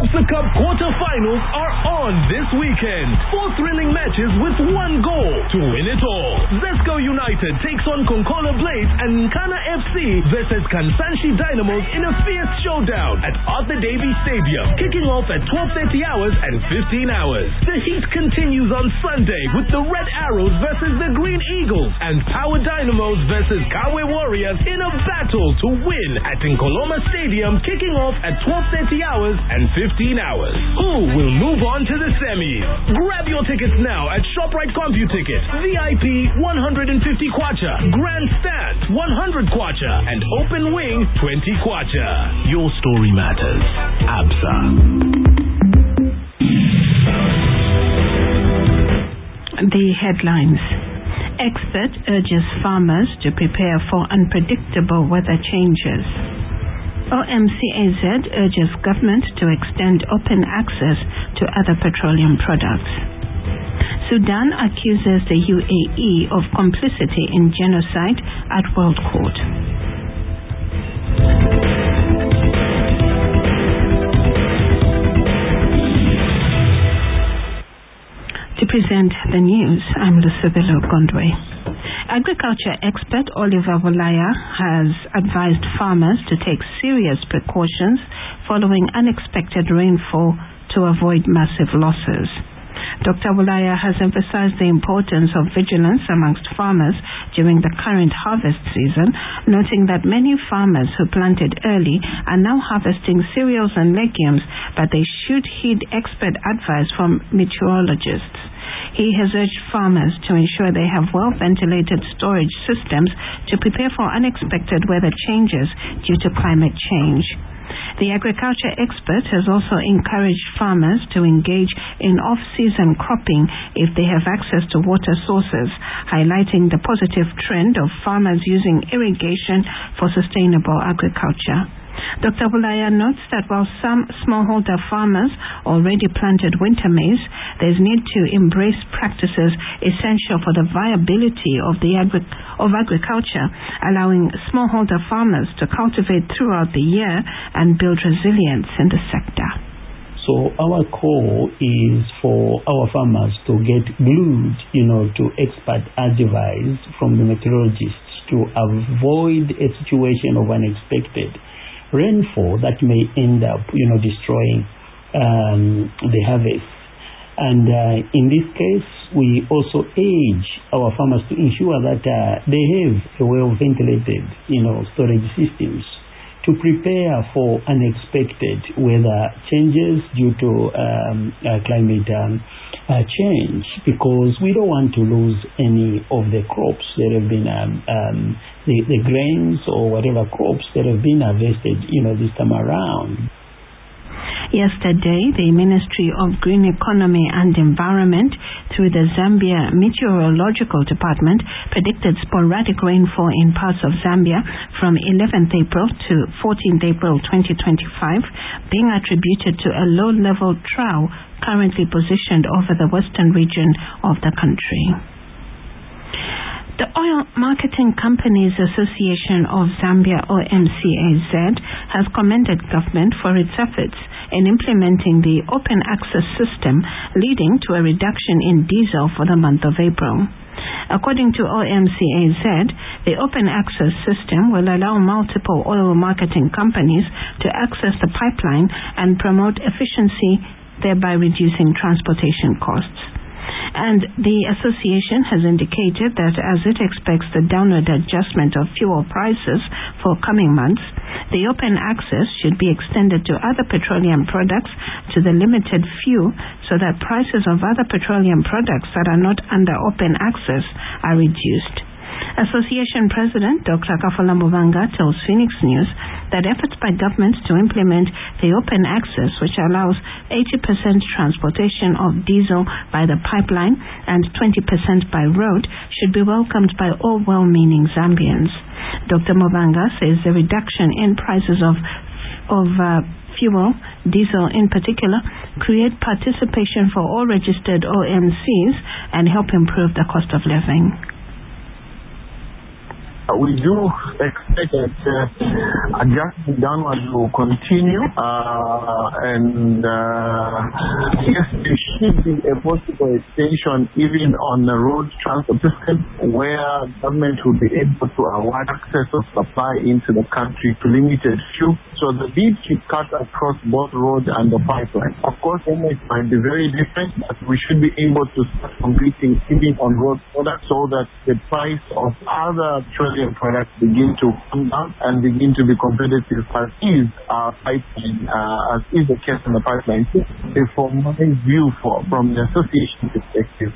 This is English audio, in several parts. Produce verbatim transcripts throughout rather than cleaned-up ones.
Chaucer Cup quarter-finals are on this weekend. Four thrilling matches with one goal to win it all. Zesco United takes on Konkola Blades and Nkana F C versus Kansanshi Dynamos in a fierce showdown at Arthur Davies Stadium, kicking off at twelve thirty hours and fifteen hours. The heat continues on Sunday with the Red Arrows versus the Green Eagles and Power Dynamos versus Kawe Warriors in a battle to win at Nkoloma Stadium, kicking off at twelve thirty hours and fifteen hours. Who will move on to the semis? Grab your tickets now at ShopRite CompuTicket. V I P one hundred fifty kwacha, Grandstand one hundred kwacha, and Open Wing twenty kwacha. Your story matters. Absa. The headlines. Expert urges farmers to prepare for unpredictable weather changes. O M C A Z urges government to extend open access to other petroleum products. Sudan accuses the U A E of complicity in genocide at World Court. To present the news, I'm Lucibelo Gondwe. Agriculture expert Oliver Bulaya has advised farmers to take serious precautions following unexpected rainfall to avoid massive losses. Doctor Bulaya has emphasized the importance of vigilance amongst farmers during the current harvest season, noting that many farmers who planted early are now harvesting cereals and legumes, but they should heed expert advice from meteorologists. He has urged farmers to ensure they have well-ventilated storage systems to prepare for unexpected weather changes due to climate change. The agriculture expert has also encouraged farmers to engage in off-season cropping if they have access to water sources, highlighting the positive trend of farmers using irrigation for sustainable agriculture. Doctor Bulaya notes that while some smallholder farmers already planted winter maize, there is need to embrace practices essential for the viability of the agri- of agriculture, allowing smallholder farmers to cultivate throughout the year and build resilience in the sector. So our call is for our farmers to get glued, you know, to expert advice from the meteorologists to avoid a situation of unexpected rainfall that may end up, you know, destroying um, the harvest. And uh, in this case, we also urge our farmers to ensure that uh, they have a well-ventilated, you know, storage systems to prepare for unexpected weather changes due to um, uh, climate um, uh, change, because we don't want to lose any of the crops that have been um, um, the, the grains or whatever crops that have been harvested, you know, this time around. Yesterday, the Ministry of Green Economy and Environment, through the Zambia Meteorological Department, predicted sporadic rainfall in parts of Zambia from eleventh April to fourteenth April twenty twenty-five, being attributed to a low-level trough currently positioned over the western region of the country. The Oil Marketing Companies Association of Zambia, O M C A Z, has commended government for its efforts in implementing the open access system, leading to a reduction in diesel for the month of April. According to O M C A Z, the open access system will allow multiple oil marketing companies to access the pipeline and promote efficiency, thereby reducing transportation costs. And the association has indicated that as it expects the downward adjustment of fuel prices for coming months, the open access should be extended to other petroleum products to the limited few, so that prices of other petroleum products that are not under open access are reduced. Association President Doctor Kafula Mubanga tells Phoenix News that efforts by governments to implement the open access, which allows eighty percent transportation of diesel by the pipeline and twenty percent by road, should be welcomed by all well-meaning Zambians. Doctor Mubanga says the reduction in prices of, of uh, fuel, diesel in particular, create participation for all registered O M Cs and help improve the cost of living. we do expect that uh, adjustment downwards will continue, uh, and uh, yes, there should be a possible extension even on the road transport system, where government will be able to award access of supply into the country to limited few. So the bid should cut across both road and the pipeline. Of course, it might be very different, but we should be able to start competing even on road products so that the price of other petroleum products begin to come down and begin to be competitive as is our pipeline, uh, as is the case in the pipeline. From my view, for, from the association perspective.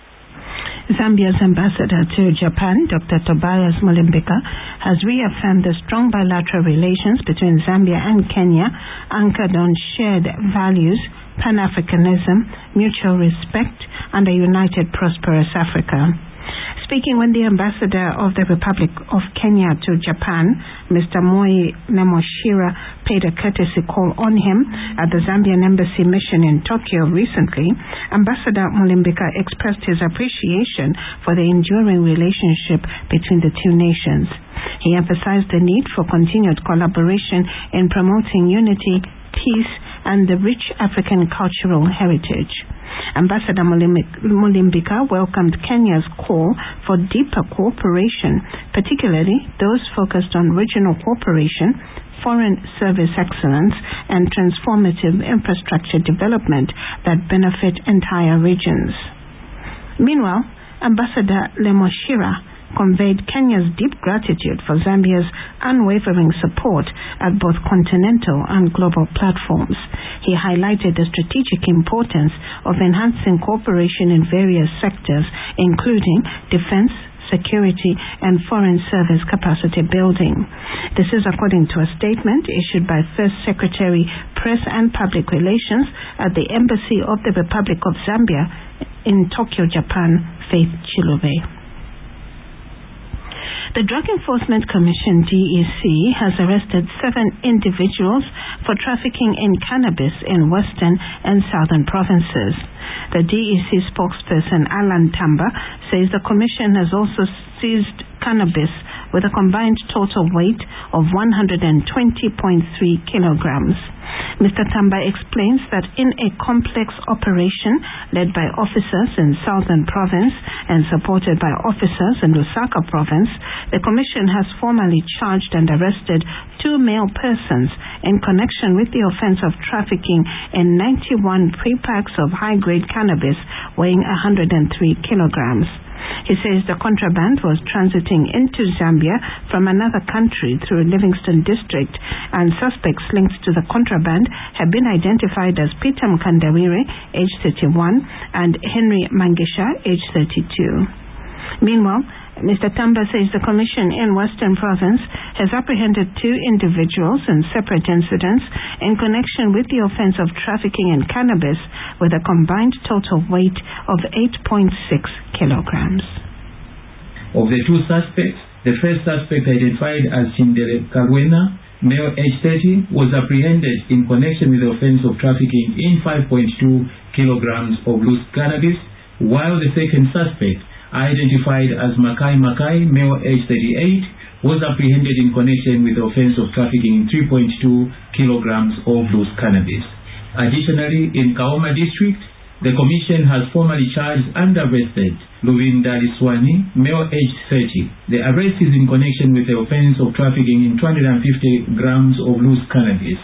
Zambia's ambassador to Japan, Doctor Tobias Mulimbika, has reaffirmed the strong bilateral relations between Zambia and Kenya, anchored on shared values, Pan-Africanism, mutual respect, and a united, prosperous Africa. Speaking when the ambassador of the Republic of Kenya to Japan, Mister Moi Nemoshira, paid a courtesy call on him at the Zambian embassy mission in Tokyo recently, Ambassador Mulimbika expressed his appreciation for the enduring relationship between the two nations. He emphasized the need for continued collaboration in promoting unity, peace, and the rich African cultural heritage. Ambassador Mulimbika welcomed Kenya's call for deeper cooperation, particularly those focused on regional cooperation, foreign service excellence, and transformative infrastructure development that benefit entire regions. Meanwhile, Ambassador Lemoshira conveyed Kenya's deep gratitude for Zambia's unwavering support at both continental and global platforms. He highlighted the strategic importance of enhancing cooperation in various sectors, including defense, security, and foreign service capacity building. This is according to a statement issued by First Secretary, Press and Public Relations at the Embassy of the Republic of Zambia in Tokyo, Japan, Faith Chilube. The Drug Enforcement Commission, D E C, has arrested seven individuals for trafficking in cannabis in western and southern provinces. The D E C spokesperson, Alan Tamba, says the commission has also seized cannabis with a combined total weight of one hundred twenty point three kilograms. Mister Tamba explains that in a complex operation led by officers in Southern Province and supported by officers in Lusaka Province, the Commission has formally charged and arrested two male persons in connection with the offense of trafficking in ninety-one pre-packs of high-grade cannabis weighing one hundred three kilograms. He says the contraband was transiting into Zambia from another country through Livingston District, and suspects linked to the contraband have been identified as Peter Mkandawire, age thirty-one, and Henry Mangisha, age thirty-two. Meanwhile, Mister Tamba says the Commission in Western Province has apprehended two individuals in separate incidents in connection with the offense of trafficking in cannabis with a combined total weight of eight point six kilograms. Of the two suspects, the first suspect, identified as Chindere Kagwena, male age thirty, was apprehended in connection with the offense of trafficking in five point two kilograms of loose cannabis, while the second suspect, identified as Makai Makai, male age thirty-eight, was apprehended in connection with the offense of trafficking in three point two kilograms of loose cannabis. Additionally, in Kaoma District, the Commission has formally charged and arrested Luvinda Liswani, male age thirty. The arrest is in connection with the offense of trafficking in two hundred fifty grams of loose cannabis.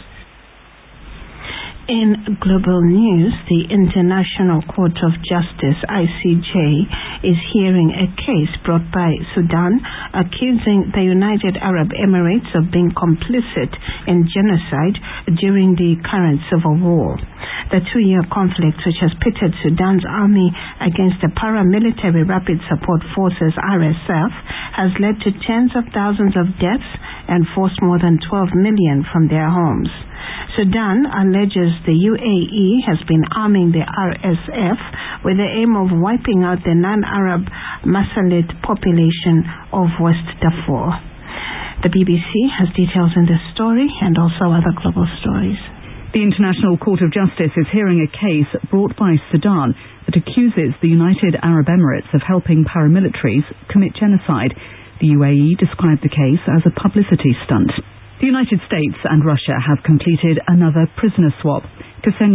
In global news, the International Court of Justice, I C J, is hearing a case brought by Sudan accusing the United Arab Emirates of being complicit in genocide during the current civil war. The two-year conflict, which has pitted Sudan's army against the paramilitary Rapid Support Forces, R S F, has led to tens of thousands of deaths and forced more than twelve million from their homes. Sudan alleges the U A E has been arming the R S F with the aim of wiping out the non-Arab Masalit population of West Darfur. The B B C has details in this story and also other global stories. The International Court of Justice is hearing a case brought by Sudan that accuses the United Arab Emirates of helping paramilitaries commit genocide. The U A E described the case as a publicity stunt. The United States and Russia have completed another prisoner swap. Ksenia